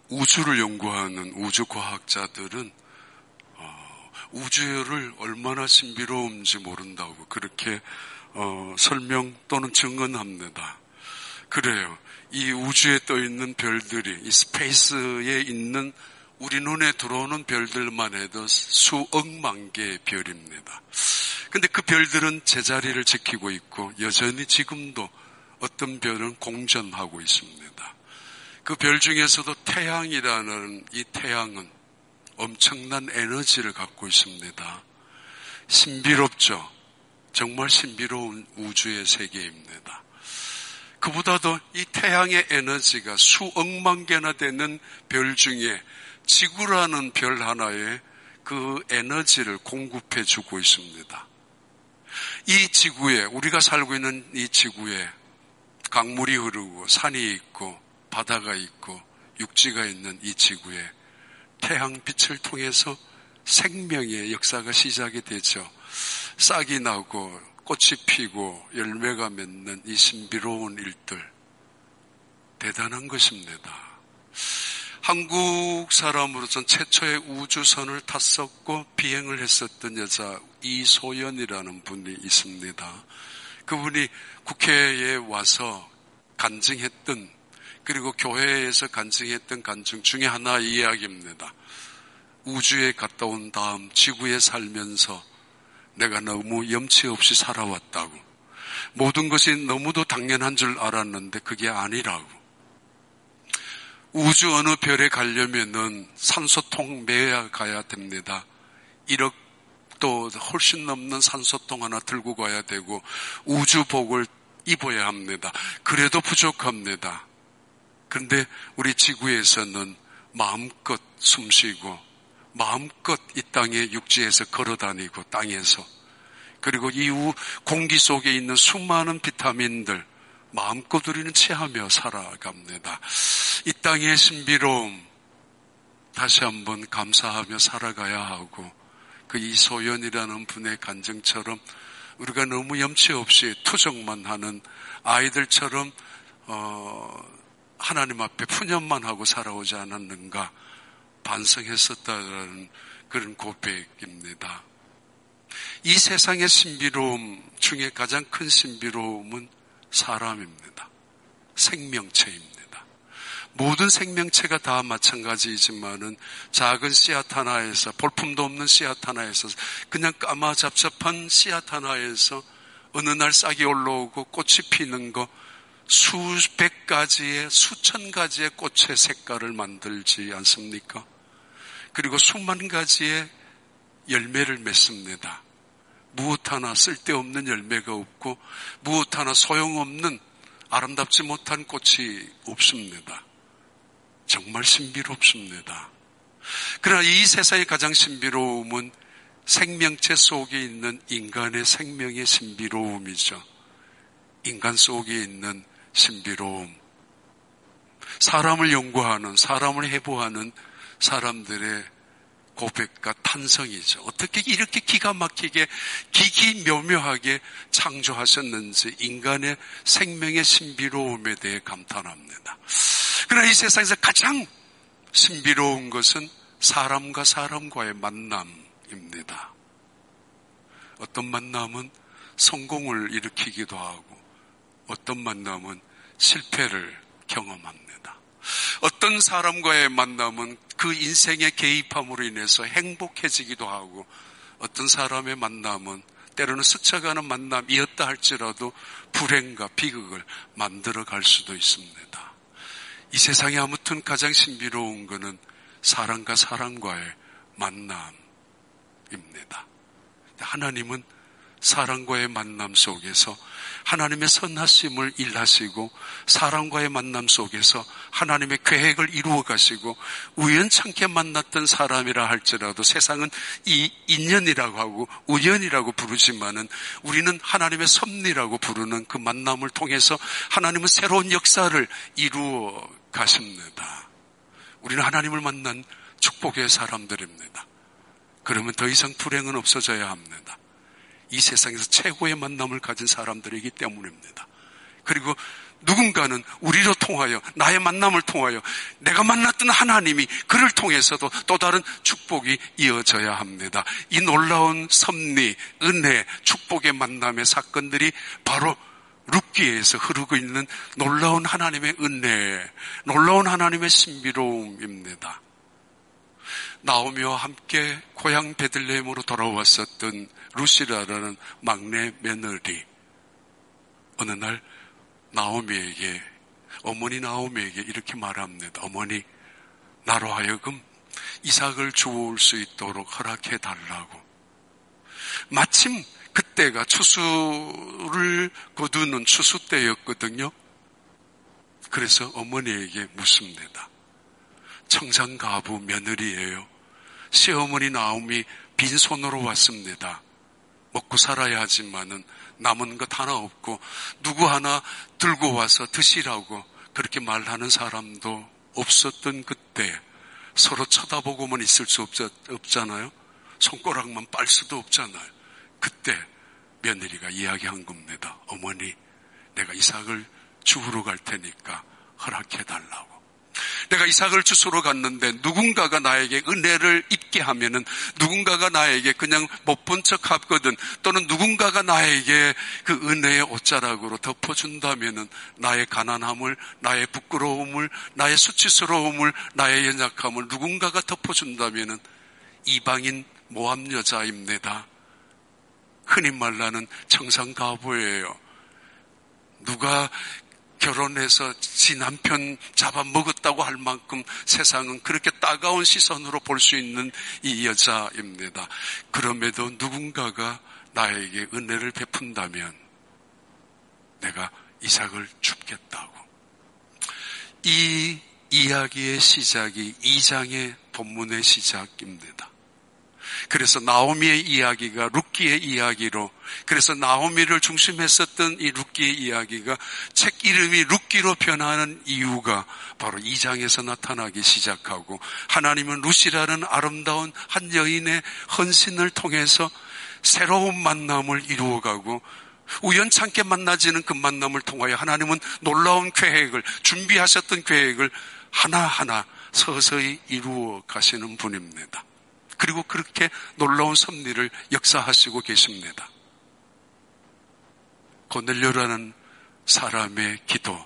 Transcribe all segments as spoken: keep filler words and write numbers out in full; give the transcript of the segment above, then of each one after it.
우주를 연구하는 우주과학자들은 어, 우주를 얼마나 신비로운지 모른다고 그렇게 어, 설명 또는 증언합니다. 그래요. 이 우주에 떠 있는 별들이 이 스페이스에 있는 우리 눈에 들어오는 별들만 해도 수억만 개의 별입니다. 근데 그 별들은 제자리를 지키고 있고 여전히 지금도 어떤 별은 공전하고 있습니다. 그 별 중에서도 태양이라는 이 태양은 엄청난 에너지를 갖고 있습니다. 신비롭죠. 정말 신비로운 우주의 세계입니다. 그보다도 이 태양의 에너지가 수억만 개나 되는 별 중에 지구라는 별 하나에 그 에너지를 공급해 주고 있습니다. 이 지구에, 우리가 살고 있는 이 지구에 강물이 흐르고 산이 있고 바다가 있고 육지가 있는 이 지구에 태양빛을 통해서 생명의 역사가 시작이 되죠. 싹이 나고 꽃이 피고 열매가 맺는 이 신비로운 일들, 대단한 것입니다. 한국 사람으로선 최초의 우주선을 탔었고 비행을 했었던 여자 이소연이라는 분이 있습니다. 그분이 국회에 와서 간증했던, 그리고 교회에서 간증했던 간증 중에 하나의 이야기입니다. 우주에 갔다 온 다음 지구에 살면서 내가 너무 염치 없이 살아왔다고. 모든 것이 너무도 당연한 줄 알았는데 그게 아니라고. 우주 어느 별에 가려면은 산소통 매야 가야 됩니다. 일억도 훨씬 넘는 산소통 하나 들고 가야 되고 우주복을 입어야 합니다. 그래도 부족합니다. 그런데 우리 지구에서는 마음껏 숨쉬고 마음껏 이 땅에 육지에서 걸어다니고 땅에서, 그리고 이후 공기 속에 있는 수많은 비타민들 마음껏 우리는 취하며 살아갑니다. 이 땅의 신비로움 다시 한번 감사하며 살아가야 하고, 그 이소연이라는 분의 간증처럼 우리가 너무 염치 없이 투정만 하는 아이들처럼 어, 하나님 앞에 푸념만 하고 살아오지 않았는가 반성했었다는 그런 고백입니다. 이 세상의 신비로움 중에 가장 큰 신비로움은 사람입니다. 생명체입니다. 모든 생명체가 다 마찬가지이지만은 작은 씨앗 하나에서, 볼품도 없는 씨앗 하나에서, 그냥 까마잡잡한 씨앗 하나에서 어느 날 싹이 올라오고 꽃이 피는 거, 수백 가지의, 수천 가지의 꽃의 색깔을 만들지 않습니까? 그리고 수만 가지의 열매를 맺습니다. 무엇 하나 쓸데없는 열매가 없고 무엇 하나 소용없는 아름답지 못한 꽃이 없습니다. 정말 신비롭습니다. 그러나 이 세상의 가장 신비로움은 생명체 속에 있는 인간의 생명의 신비로움이죠. 인간 속에 있는 신비로움. 사람을 연구하는, 사람을 해부하는 사람들의 고백과 탄성이죠. 어떻게 이렇게 기가 막히게 기기묘묘하게 창조하셨는지 인간의 생명의 신비로움에 대해 감탄합니다. 그러나 이 세상에서 가장 신비로운 것은 사람과 사람과의 만남입니다. 어떤 만남은 성공을 일으키기도 하고 어떤 만남은 실패를 경험합니다. 어떤 사람과의 만남은 그 인생의 개입함으로 인해서 행복해지기도 하고 어떤 사람의 만남은 때로는 스쳐가는 만남이었다 할지라도 불행과 비극을 만들어갈 수도 있습니다. 이 세상에 아무튼 가장 신비로운 것은 사람과 사람과의 만남입니다. 하나님은 사람과의 만남 속에서 하나님의 선하심을 일하시고 사람과의 만남 속에서 하나님의 계획을 이루어 가시고 우연찮게 만났던 사람이라 할지라도 세상은 이 인연이라고 하고 우연이라고 부르지만은 우리는 하나님의 섭리라고 부르는 그 만남을 통해서 하나님은 새로운 역사를 이루어 가십니다. 우리는 하나님을 만난 축복의 사람들입니다. 그러면 더 이상 불행은 없어져야 합니다. 이 세상에서 최고의 만남을 가진 사람들이기 때문입니다. 그리고 누군가는 우리로 통하여 나의 만남을 통하여 내가 만났던 하나님이 그를 통해서도 또 다른 축복이 이어져야 합니다. 이 놀라운 섭리, 은혜, 축복의 만남의 사건들이 바로 룻기에서 흐르고 있는 놀라운 하나님의 은혜, 놀라운 하나님의 신비로움입니다. 나오미와 함께 고향 베들레헴으로 돌아왔었던 룻이라는 막내 며느리, 어느 날 나오미에게, 어머니 나오미에게 이렇게 말합니다. 어머니, 나로 하여금 이삭을 주울 수 있도록 허락해 달라고. 마침 그때가 추수를 거두는 추수 때였거든요. 그래서 어머니에게 묻습니다. 청산가부 며느리예요. 시어머니 나오미 빈손으로 왔습니다. 먹고 살아야 하지만은 남은 것 하나 없고 누구 하나 들고 와서 드시라고 그렇게 말하는 사람도 없었던 그때, 서로 쳐다보고만 있을 수 없자, 없잖아요. 손가락만 빨 수도 없잖아요. 그때 며느리가 이야기한 겁니다. 어머니, 내가 이삭을 주우러 갈 테니까 허락해달라고. 내가 이삭을 주우러 갔는데 누군가가 나에게 은혜를 입게 하면은, 누군가가 나에게 그냥 못 본 척 하거든, 또는 누군가가 나에게 그 은혜의 옷자락으로 덮어준다면은 나의 가난함을, 나의 부끄러움을, 나의 수치스러움을, 나의 연약함을 누군가가 덮어준다면은 이방인 모함 여자입니다. 흔히 말하는 청산가부예요. 누가 결혼해서 지 남편 잡아먹었다고 할 만큼 세상은 그렇게 따가운 시선으로 볼 수 있는 이 여자입니다. 그럼에도 누군가가 나에게 은혜를 베푼다면 내가 이삭을 줍겠다고. 이 이야기의 시작이 이 장의 본문의 시작입니다. 그래서 나오미의 이야기가 룻기의 이야기로, 그래서 나오미를 중심했었던 이 룻기의 이야기가 책 이름이 룻기로 변하는 이유가 바로 이 장에서 나타나기 시작하고, 하나님은 룻이라는 아름다운 한 여인의 헌신을 통해서 새로운 만남을 이루어가고, 우연찮게 만나지는 그 만남을 통하여 하나님은 놀라운 계획을, 준비하셨던 계획을 하나하나 서서히 이루어 가시는 분입니다. 그리고 그렇게 놀라운 섭리를 역사하시고 계십니다. 고넬료라는 사람의 기도,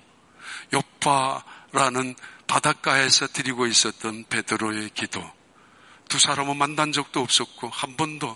요파라는 바닷가에서 드리고 있었던 베드로의 기도, 두 사람은 만난 적도 없었고 한 번도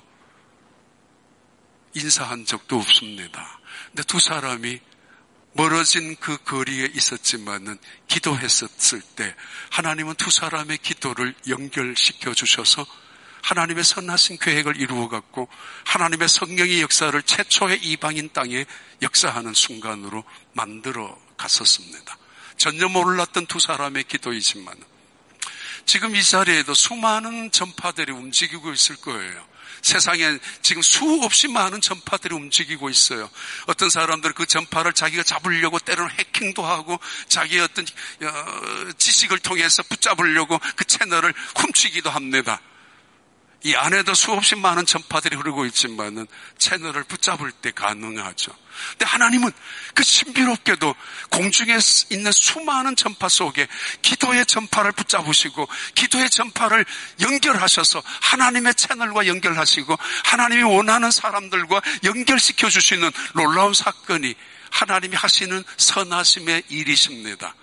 인사한 적도 없습니다. 근데 두 사람이 멀어진 그 거리에 있었지만은 기도했었을 때 하나님은 두 사람의 기도를 연결시켜 주셔서 하나님의 선하신 계획을 이루어갔고, 하나님의 성령의 역사를 최초의 이방인 땅에 역사하는 순간으로 만들어 갔었습니다. 전혀 몰랐던 두 사람의 기도이지만 지금 이 자리에도 수많은 전파들이 움직이고 있을 거예요. 세상에 지금 수없이 많은 전파들이 움직이고 있어요. 어떤 사람들은 그 전파를 자기가 잡으려고 때로는 해킹도 하고 자기의 어떤 지식을 통해서 붙잡으려고 그 채널을 훔치기도 합니다. 이 안에도 수없이 많은 전파들이 흐르고 있지만은 채널을 붙잡을 때 가능하죠. 근데 하나님은 그 신비롭게도 공중에 있는 수많은 전파 속에 기도의 전파를 붙잡으시고 기도의 전파를 연결하셔서 하나님의 채널과 연결하시고 하나님이 원하는 사람들과 연결시켜 주시는 놀라운 사건이 하나님이 하시는 선하심의 일이십니다.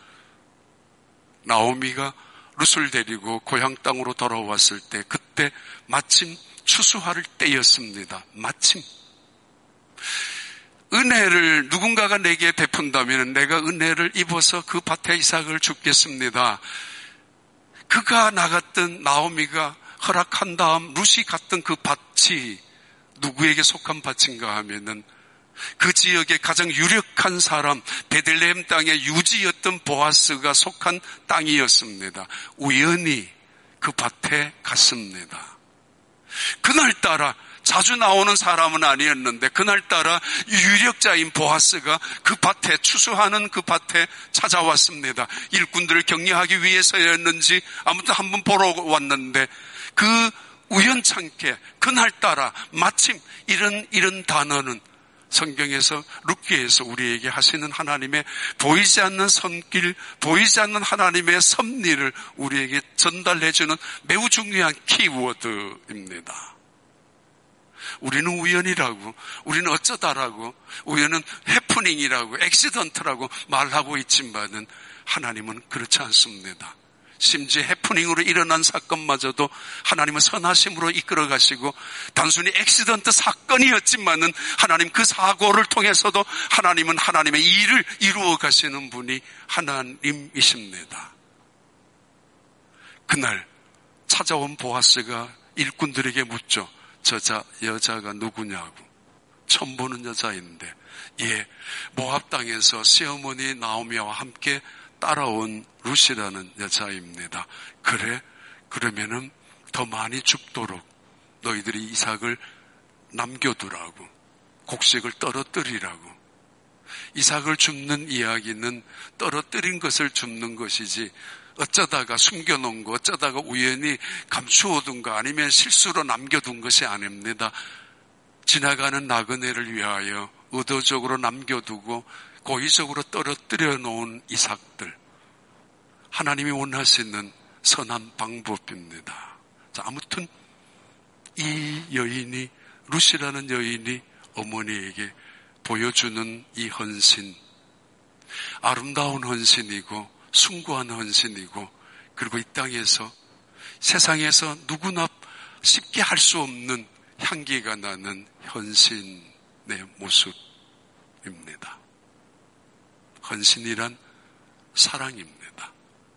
나오미가 룻을 데리고 고향 땅으로 돌아왔을 때 그때 마침 추수할 때였습니다. 마침 은혜를 누군가가 내게 베푼다면 내가 은혜를 입어서 그 밭에 이삭을 줍겠습니다. 그가 나갔던, 나오미가 허락한 다음 룻이 갔던 그 밭이 누구에게 속한 밭인가 하면은 그 지역의 가장 유력한 사람, 베들레헴 땅의 유지였던 보아스가 속한 땅이었습니다. 우연히 그 밭에 갔습니다. 그날따라 자주 나오는 사람은 아니었는데 그날따라 유력자인 보아스가 그 밭에, 추수하는 그 밭에 찾아왔습니다. 일꾼들을 격려하기 위해서였는지 아무튼 한번 보러 왔는데 그 우연찮게 그날따라 마침 이런 이런 단어는 성경에서 룻기에서 우리에게 하시는 하나님의 보이지 않는 손길, 보이지 않는 하나님의 섭리를 우리에게 전달해주는 매우 중요한 키워드입니다. 우리는 우연이라고, 우리는 어쩌다라고, 우연은 해프닝이라고, 액시던트라고 말하고 있지만은 하나님은 그렇지 않습니다. 심지어 해프닝으로 일어난 사건마저도 하나님은 선하심으로 이끌어 가시고, 단순히 액시던트 사건이었지만은 하나님 그 사고를 통해서도 하나님은 하나님의 일을 이루어 가시는 분이 하나님이십니다. 그날 찾아온 보아스가 일꾼들에게 묻죠. 저 자, 여자가 누구냐고. 처음 보는 여자인데, 예, 모압 땅에서 시어머니 나오미와 함께 따라온 룻이라는 여자입니다. 그래? 그러면은 더 많이 죽도록 너희들이 이삭을 남겨두라고, 곡식을 떨어뜨리라고. 이삭을 줍는 이야기는 떨어뜨린 것을 줍는 것이지, 어쩌다가 숨겨놓은 거, 어쩌다가 우연히 감추어둔 거, 아니면 실수로 남겨둔 것이 아닙니다. 지나가는 나그네를 위하여 의도적으로 남겨두고 고의적으로 떨어뜨려 놓은 이삭들, 하나님이 원하시는 선한 방법입니다. 자, 아무튼 이 여인이, 룻이라는 여인이 어머니에게 보여주는 이 헌신, 아름다운 헌신이고 숭고한 헌신이고, 그리고 이 땅에서, 세상에서 누구나 쉽게 할 수 없는 향기가 나는 헌신의 모습입니다. 헌신이란 사랑입니다.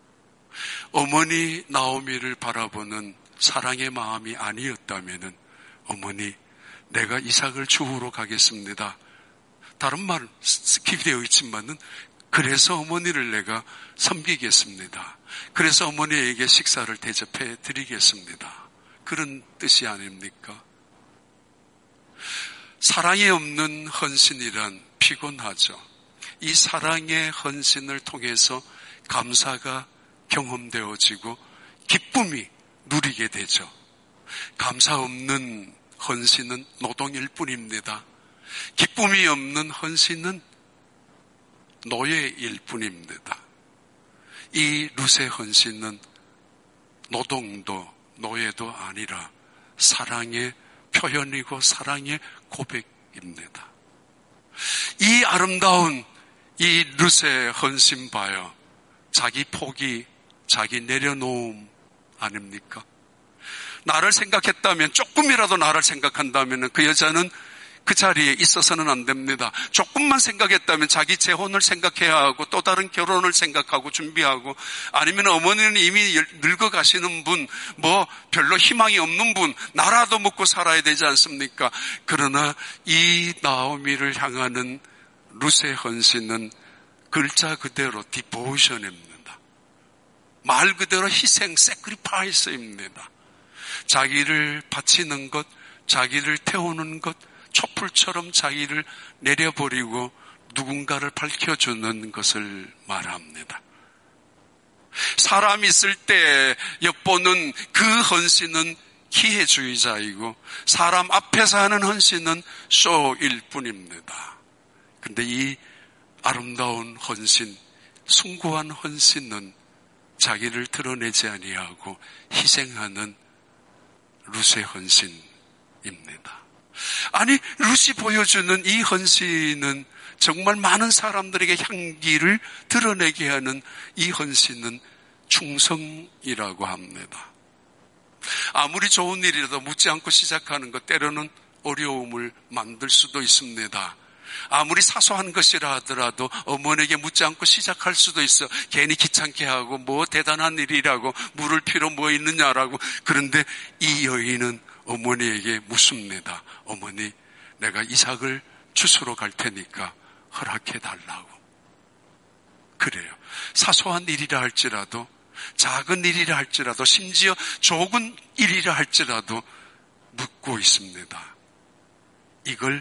어머니 나오미를 바라보는 사랑의 마음이 아니었다면은, 어머니, 내가 이삭을 주우러 가겠습니다. 다른 말 스킵되어 있지만은, 그래서 어머니를 내가 섬기겠습니다. 그래서 어머니에게 식사를 대접해 드리겠습니다. 그런 뜻이 아닙니까? 사랑이 없는 헌신이란 피곤하죠. 이 사랑의 헌신을 통해서 감사가 경험되어지고 기쁨이 누리게 되죠. 감사 없는 헌신은 노동일 뿐입니다. 기쁨이 없는 헌신은 노예일 뿐입니다. 이 룻의 헌신은 노동도 노예도 아니라 사랑의 표현이고 사랑의 고백입니다. 이 아름다운 이 룻의 헌신 봐요. 자기 포기, 자기 내려놓음 아닙니까? 나를 생각했다면, 조금이라도 나를 생각한다면 그 여자는 그 자리에 있어서는 안 됩니다. 조금만 생각했다면 자기 재혼을 생각해야 하고, 또 다른 결혼을 생각하고 준비하고, 아니면 어머니는 이미 늙어가시는 분, 뭐 별로 희망이 없는 분, 나라도 먹고 살아야 되지 않습니까? 그러나 이 나오미를 향하는 룻의 헌신은 글자 그대로 디보션입니다. 말 그대로 희생, 세크리파이스입니다. 자기를 바치는 것, 자기를 태우는 것, 촛불처럼 자기를 내려버리고 누군가를 밝혀주는 것을 말합니다. 사람 있을 때 엿보는 그 헌신은 기회주의자이고, 사람 앞에서 하는 헌신은 쇼일 뿐입니다. 그런데 이 아름다운 헌신, 숭고한 헌신은 자기를 드러내지 아니하고 희생하는 룻의 헌신입니다. 아니, 룻이 보여주는 이 헌신은 정말 많은 사람들에게 향기를 드러내게 하는 이 헌신은 충성이라고 합니다. 아무리 좋은 일이라도 묻지 않고 시작하는 것, 때로는 어려움을 만들 수도 있습니다. 아무리 사소한 것이라 하더라도 어머니에게 묻지 않고 시작할 수도 있어. 괜히 귀찮게 하고 뭐 대단한 일이라고, 물을 필요 뭐 있느냐라고. 그런데 이 여인은 어머니에게 묻습니다. 어머니, 내가 이삭을 주스러 갈 테니까 허락해 달라고. 그래요. 사소한 일이라 할지라도, 작은 일이라 할지라도, 심지어 적은 일이라 할지라도 묻고 있습니다. 이걸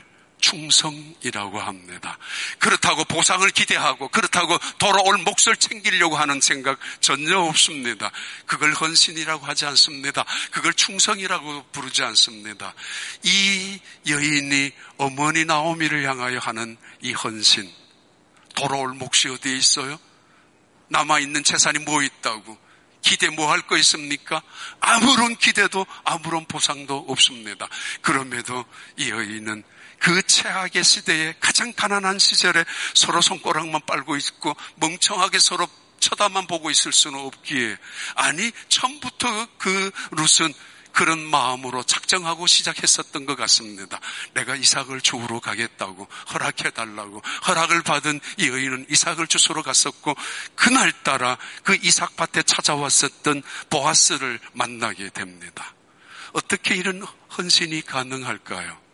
충성이라고 합니다. 그렇다고 보상을 기대하고 그렇다고 돌아올 몫을 챙기려고 하는 생각 전혀 없습니다. 그걸 헌신이라고 하지 않습니다. 그걸 충성이라고 부르지 않습니다. 이 여인이 어머니 나오미를 향하여 하는 이 헌신, 돌아올 몫이 어디에 있어요? 남아있는 재산이 뭐 있다고? 기대 뭐 할 거 있습니까? 아무런 기대도 아무런 보상도 없습니다. 그럼에도 이 여인은 그 최악의 시대에 가장 가난한 시절에 서로 손가락만 빨고 있고 멍청하게 서로 쳐다만 보고 있을 수는 없기에, 아니 처음부터 그 룻은 그런 마음으로 작정하고 시작했었던 것 같습니다. 내가 이삭을 주우러 가겠다고 허락해달라고 허락을 받은 이 여인은 이삭을 주우러 갔었고, 그날따라 그 이삭밭에 찾아왔었던 보아스를 만나게 됩니다. 어떻게 이런 헌신이 가능할까요?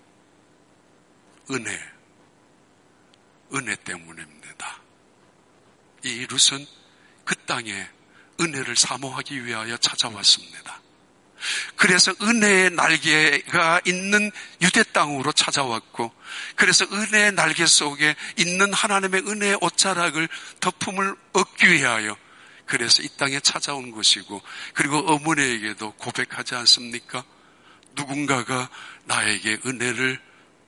은혜, 은혜 때문입니다. 이 룻은 그 땅에 은혜를 사모하기 위하여 찾아왔습니다. 그래서 은혜의 날개가 있는 유대 땅으로 찾아왔고, 그래서 은혜의 날개 속에 있는 하나님의 은혜의 옷자락을 덮음을 얻기 위하여 그래서 이 땅에 찾아온 것이고, 그리고 어머니에게도 고백하지 않습니까? 누군가가 나에게 은혜를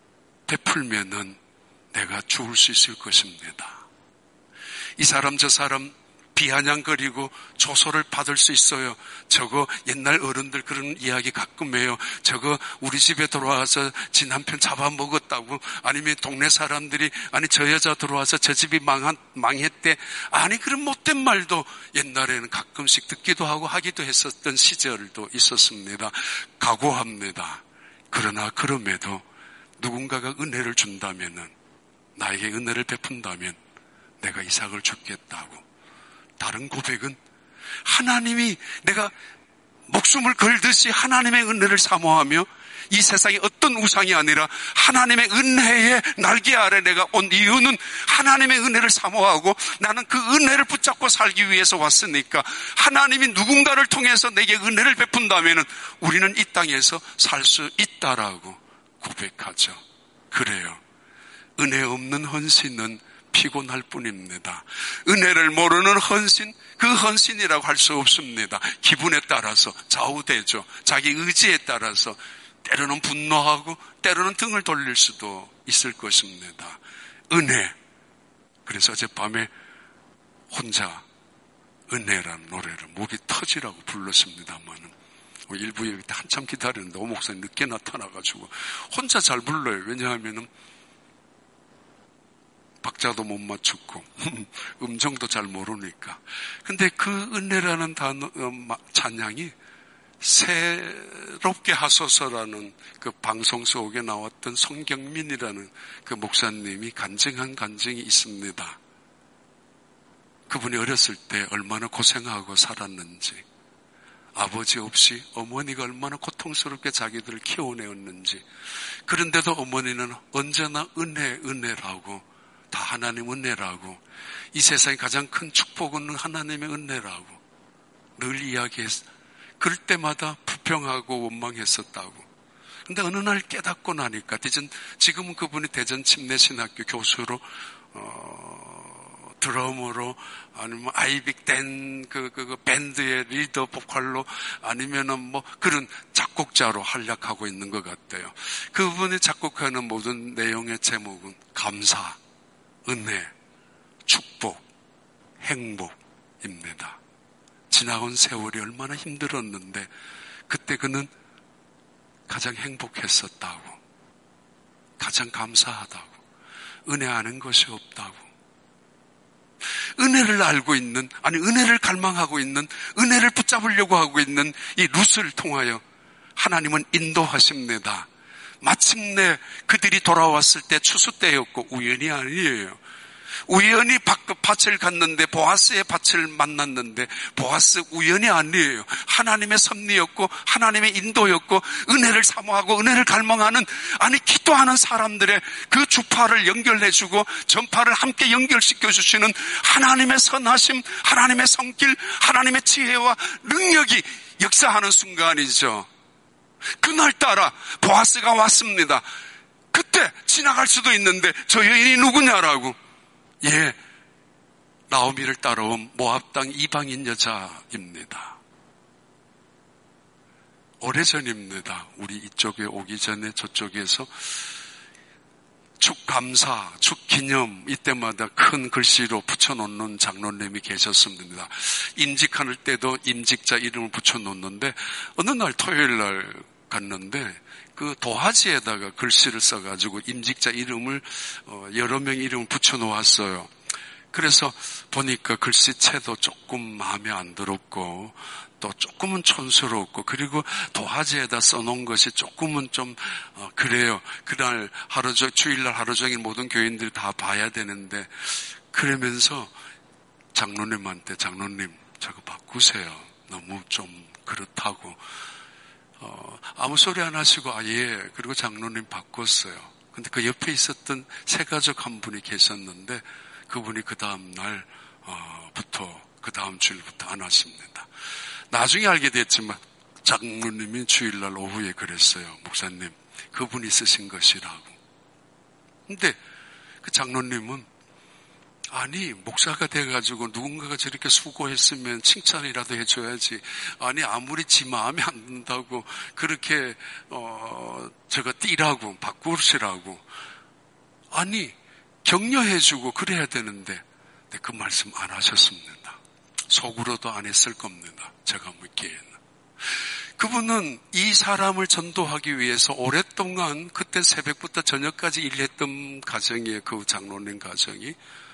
베풀면은 내가 죽을 수 있을 것입니다. 이 사람 저 사람 비아냥거리고 조소를 받을 수 있어요. 저거 옛날 어른들 그런 이야기 가끔 해요. 저거 우리 집에 들어와서 지 남편 잡아먹었다고, 아니면 동네 사람들이 아니 저 여자 들어와서 저 집이 망한, 망했대. 아니 그런 못된 말도 옛날에는 가끔씩 듣기도 하고 하기도 했었던 시절도 있었습니다. 각오합니다. 그러나 그럼에도 누군가가 은혜를 준다면은, 나에게 은혜를 베푼다면 내가 이삭을 주겠다고. 다른 고백은 하나님이 내가 목숨을 걸듯이 하나님의 은혜를 사모하며 이 세상에 어떤 우상이 아니라 하나님의 은혜의 날개 아래 내가 온 이유는 하나님의 은혜를 사모하고 나는 그 은혜를 붙잡고 살기 위해서 왔으니까, 하나님이 누군가를 통해서 내게 은혜를 베푼다면 우리는 이 땅에서 살 수 있다라고 고백하죠. 그래요. 은혜 없는 헌신은 피곤할 뿐입니다. 은혜를 모르는 헌신, 그 헌신이라고 할 수 없습니다. 기분에 따라서 좌우되죠. 자기 의지에 따라서 때로는 분노하고 때로는 등을 돌릴 수도 있을 것입니다. 은혜. 그래서 어젯밤에 혼자 은혜라는 노래를 목이 터지라고 불렀습니다만, 일부 여기 한참 기다리는데 오 목사님 늦게 나타나가지고 혼자 잘 불러요. 왜냐하면 박자도 못 맞추고 음정도 잘 모르니까. 근데 그 은혜라는 단어, 찬양이 새롭게 하소서라는 그 방송 속에 나왔던 손경민이라는 그 목사님이 간증한 간증이 있습니다. 그분이 어렸을 때 얼마나 고생하고 살았는지, 아버지 없이 어머니가 얼마나 고통스럽게 자기들을 키워내었는지, 그런데도 어머니는 언제나 은혜, 은혜라고, 다 하나님 은혜라고, 이 세상에 가장 큰 축복은 하나님의 은혜라고 늘 이야기했어. 그럴 때마다 불평하고 원망했었다고. 근데 어느 날 깨닫고 나니까, 대전, 지금은 그분이 대전 침례신학교 교수로, 어, 드럼으로, 아니면 아이빅 댄, 그, 그, 그, 밴드의 리더 보컬로, 아니면은 뭐, 그런 작곡자로 활약하고 있는 것 같아요. 그분이 작곡하는 모든 내용의 제목은 감사, 은혜, 축복, 행복입니다. 지나온 세월이 얼마나 힘들었는데, 그때 그는 가장 행복했었다고, 가장 감사하다고, 은혜 아는 것이 없다고, 은혜를 알고 있는, 아니 은혜를 갈망하고 있는, 은혜를 붙잡으려고 하고 있는 이 룻을 통하여 하나님은 인도하십니다. 마침내 그들이 돌아왔을 때 추수 때였고, 우연이 아니에요. 우연히 밭을 갔는데 보아스의 밭을 만났는데, 보아스 우연이 아니에요. 하나님의 섭리였고 하나님의 인도였고, 은혜를 사모하고 은혜를 갈망하는, 아니 기도하는 사람들의 그 주파를 연결해주고 전파를 함께 연결시켜주시는 하나님의 선하심, 하나님의 성길, 하나님의 지혜와 능력이 역사하는 순간이죠. 그날따라 보아스가 왔습니다. 그때 지나갈 수도 있는데 저 여인이 누구냐라고. 예, 나오미를 따라온 모압 땅 이방인 여자입니다. 오래전입니다. 우리 이쪽에 오기 전에 저쪽에서 축감사, 축기념 이때마다 큰 글씨로 붙여놓는 장로님이 계셨습니다. 임직할 때도 임직자 이름을 붙여놓는데 어느 날 토요일 날 갔는데 그 도화지에다가 글씨를 써가지고 임직자 이름을 여러 명 이름을 붙여놓았어요. 그래서 보니까 글씨체도 조금 마음에 안 들었고 또 조금은 촌스럽고 그리고 도화지에다 써놓은 것이 조금은 좀 어, 그래요. 그날 하루 종 주일날 하루 종일 모든 교인들이 다 봐야 되는데 그러면서 장로님한테 장로님 저거 바꾸세요. 너무 좀 그렇다고 어, 아무 소리 안 하시고 아 예 그리고 장로님 바꿨어요. 근데 그 옆에 있었던 새가족 한 분이 계셨는데 그분이 그 다음 날부터 그 다음 주일부터 안 하십니다. 나중에 알게 됐지만 장로님이 주일날 오후에 그랬어요. 목사님, 그분이 쓰신 것이라고. 근데 그 장로님은 아니 목사가 돼가지고 누군가가 저렇게 수고했으면 칭찬이라도 해줘야지. 아니 아무리 지 마음에 안 든다고 그렇게 어 저거 띠라고 바꾸시라고. 아니 격려해주고 그래야 되는데 근데 그 말씀 안 하셨습니다. 속으로도 안 했을 겁니다. 제가 묻기에는. 그분은 이 사람을 전도하기 위해서 오랫동안 그때 새벽부터 저녁까지 일했던 가정이에요. 그 장로님 가정이.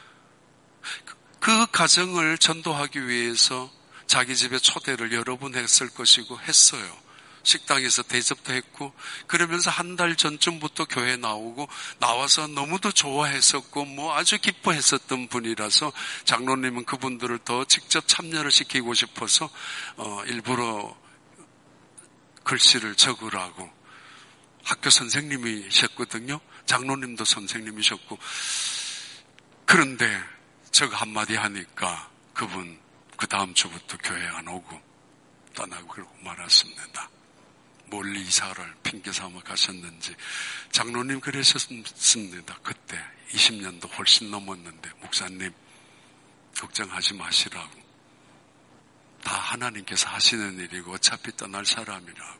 그 가정을 전도하기 위해서 자기 집에 초대를 여러 번 했을 것이고 했어요. 식당에서 대접도 했고 그러면서 한 달 전쯤부터 교회 나오고 나와서 너무도 좋아했었고 뭐 아주 기뻐했었던 분이라서 장로님은 그분들을 더 직접 참여를 시키고 싶어서 어, 일부러 글씨를 적으라고. 학교 선생님이셨거든요. 장로님도 선생님이셨고 그런데 저거 한마디 하니까 그분 그 다음 주부터 교회 안 오고 떠나고 그러고 말았습니다. 멀리 이사를 핑계 삼아 가셨는지. 장로님 그러셨습니다. 그때 이십 년도 훨씬 넘었는데 목사님 걱정하지 마시라고. 다 하나님께서 하시는 일이고 어차피 떠날 사람이라고.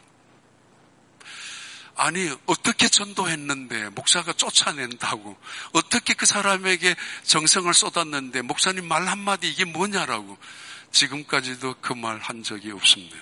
아니 어떻게 전도했는데 목사가 쫓아낸다고. 어떻게 그 사람에게 정성을 쏟았는데 목사님 말 한마디 이게 뭐냐라고. 지금까지도 그 말 한 적이 없습니다.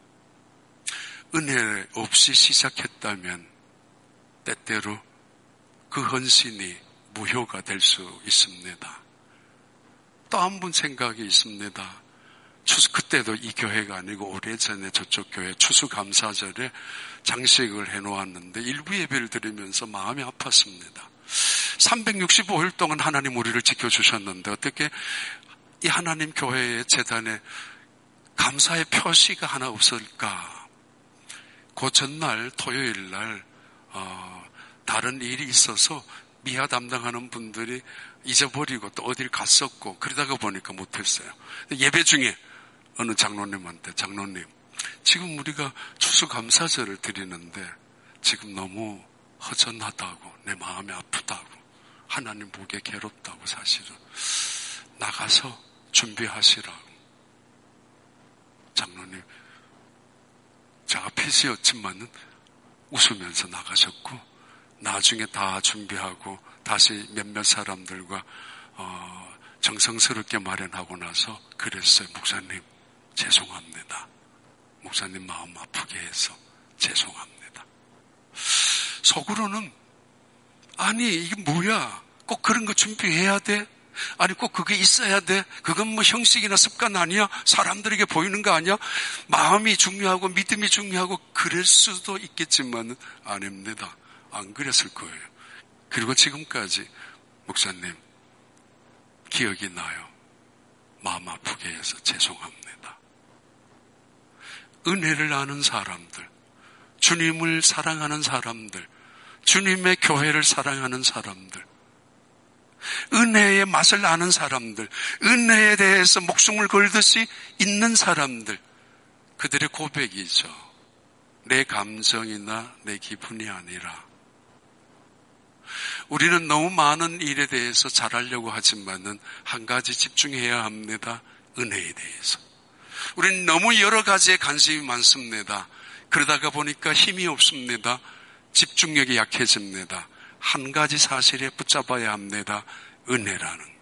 은혜 없이 시작했다면 때때로 그 헌신이 무효가 될 수 있습니다. 또 한 번 생각이 있습니다. 추수, 그때도 이 교회가 아니고 오래전에 저쪽 교회 추수감사절에 장식을 해놓았는데 일부 예배를 드리면서 마음이 아팠습니다. 삼백육십오 일 동안 하나님 우리를 지켜주셨는데 어떻게 이 하나님 교회의 재단에 감사의 표시가 하나 없을까? 그 전날 토요일 날 어, 다른 일이 있어서 미화 담당하는 분들이 잊어버리고 또 어딜 갔었고 그러다가 보니까 못했어요. 예배 중에 어느 장로님한테 장로님 지금 우리가 추수감사절을 드리는데 지금 너무 허전하다고 내 마음이 아프다고 하나님 보기에 괴롭다고 사실은 나가서 준비하시라고. 장로님 제가 핏이었지만은 웃으면서 나가셨고 나중에 다 준비하고 다시 몇몇 사람들과 어, 정성스럽게 마련하고 나서 그랬어요. 목사님 죄송합니다. 목사님 마음 아프게 해서 죄송합니다. 속으로는 아니 이게 뭐야 꼭 그런 거 준비해야 돼? 아니 꼭 그게 있어야 돼? 그건 뭐 형식이나 습관 아니야? 사람들에게 보이는 거 아니야? 마음이 중요하고 믿음이 중요하고 그럴 수도 있겠지만 아닙니다. 안 그랬을 거예요. 그리고 지금까지 목사님 기억이 나요. 마음 아프게 해서 죄송합니다. 은혜를 아는 사람들, 주님을 사랑하는 사람들, 주님의 교회를 사랑하는 사람들, 은혜의 맛을 아는 사람들, 은혜에 대해서 목숨을 걸듯이 있는 사람들, 그들의 고백이죠. 내 감정이나 내 기분이 아니라 우리는 너무 많은 일에 대해서 잘하려고 하지만은 한 가지 집중해야 합니다. 은혜에 대해서. 우리는 너무 여러 가지에 관심이 많습니다. 그러다가 보니까 힘이 없습니다. 집중력이 약해집니다. 한 가지 사실에 붙잡아야 합니다. 은혜라는 것.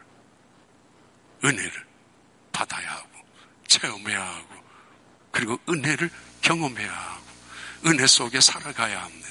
은혜를 받아야 하고 체험해야 하고 그리고 은혜를 경험해야 하고 은혜 속에 살아가야 합니다.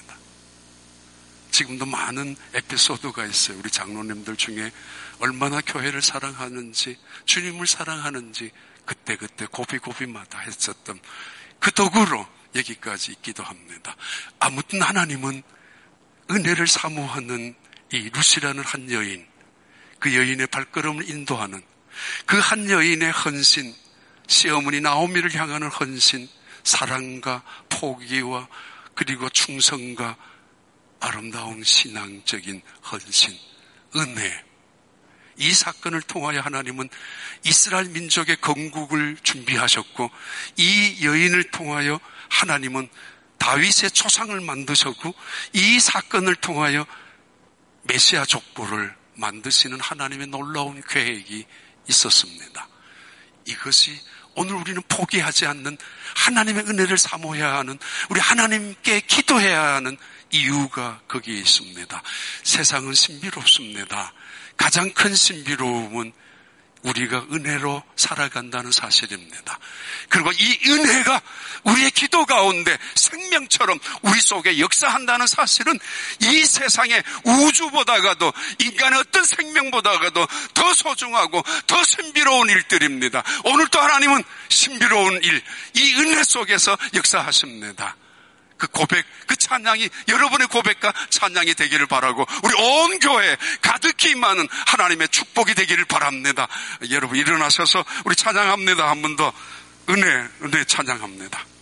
지금도 많은 에피소드가 있어요. 우리 장로님들 중에 얼마나 교회를 사랑하는지 주님을 사랑하는지 그때그때 고비고비마다 했었던 그 덕으로 여기까지 있기도 합니다. 아무튼 하나님은 은혜를 사모하는 이 루시라는 한 여인, 그 여인의 발걸음을 인도하는 그 한 여인의 헌신, 시어머니 나오미를 향하는 헌신, 사랑과 포기와 그리고 충성과 아름다운 신앙적인 헌신, 은혜. 이 사건을 통하여 하나님은 이스라엘 민족의 건국을 준비하셨고 이 여인을 통하여 하나님은 다윗의 초상을 만드셨고 이 사건을 통하여 메시아 족보를 만드시는 하나님의 놀라운 계획이 있었습니다. 이것이 오늘 우리는 포기하지 않는 하나님의 은혜를 사모해야 하는 우리 하나님께 기도해야 하는 이유가 거기에 있습니다. 세상은 신비롭습니다. 가장 큰 신비로움은 우리가 은혜로 살아간다는 사실입니다. 그리고 이 은혜가 우리의 기도 가운데 생명처럼 우리 속에 역사한다는 사실은 이 세상의 우주보다가도 인간의 어떤 생명보다가도 더 소중하고 더 신비로운 일들입니다. 오늘도 하나님은 신비로운 일, 이 은혜 속에서 역사하십니다. 그 고백, 그 찬양이 여러분의 고백과 찬양이 되기를 바라고 우리 온 교회 가득히 많은 하나님의 축복이 되기를 바랍니다. 여러분 일어나셔서 우리 찬양합니다. 한 번 더 은혜, 은혜 찬양합니다.